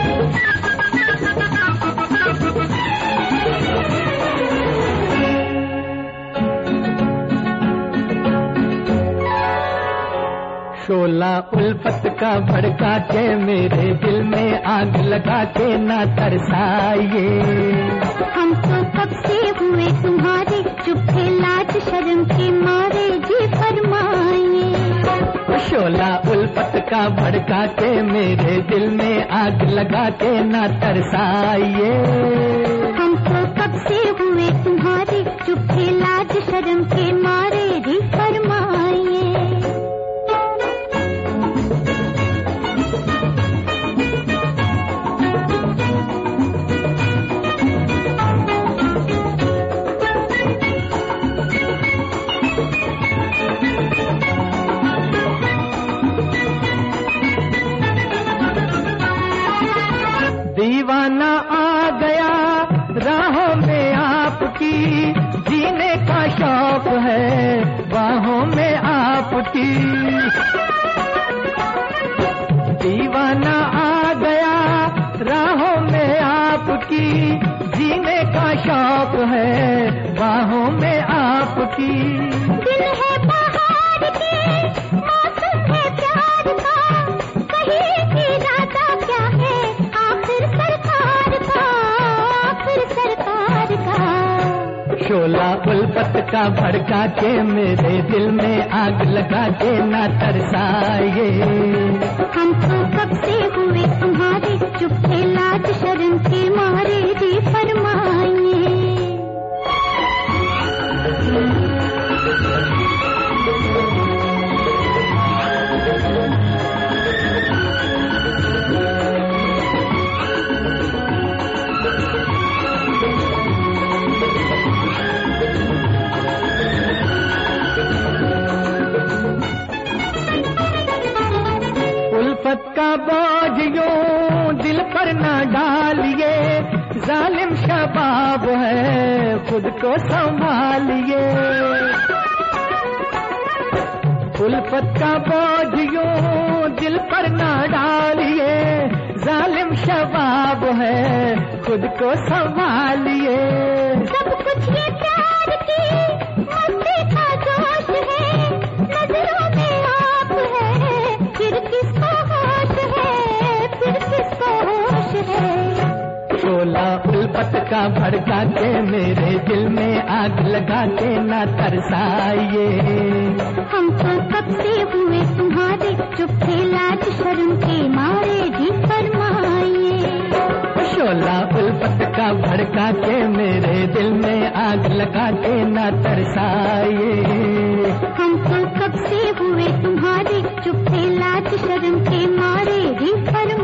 शोला उल्फत का भड़का के मेरे दिल में आग लगा के ना तरसाइए। हम तो कब से हुए तुम्हारे, चुप थे लाज शर्म के मारे, जी फरमाइए। शोला उल्फत का भड़का के मेरे दिल में आग लगा के ना तरसाइए। हम तो कब से हुए तुम्हारे, चुप थे लाज शर्म के मारे, जी फरमाइए। दीवाना आ गया राहों में आपकी, जीने का शौक है बाहों में आपकी। दीवाना आ गया राहों में आपकी, जीने का शौक है बाहों में आपकी। दिल है बहार के, मौसम है प्यार का, कहीं इरादा क्या है आखिर सरकार का, आखिर सरकार का। शोला उल्फत का भड़का के मेरे दिल में आग लगा के ना तरसाइए। हम तो कब से हुए तुम्हारे, चुप थे लाज शर्म के मारे, जी फरमाइए। उल्फत का बोझ यूं दिल पर न डालिए, जालिम शबाब है खुद को संभालिए। उल्फत का बोझ यूं दिल पर न डालिए, जालिम शबाब है खुद को संभालिए। सब कुछ ये प्यार की मस्ती का जोश है, नजरों में आप है, फिर किसको होश है, फिर किसको होश है। शोला उल्फत का भड़का के मेरे दिल में आग लगा के ना तरसाइए। हम तो कब से हुए तुम्हारे, चुप थे लाज शर्म के मारे, जी फरमाइए। शोला उल्फत का भड़का के मेरे दिल में आग लगा के ना तरसाइए। हम तो कब से हुए तुम्हारे, चुप थे लाज शर्म के मारे, जी फरमाइए।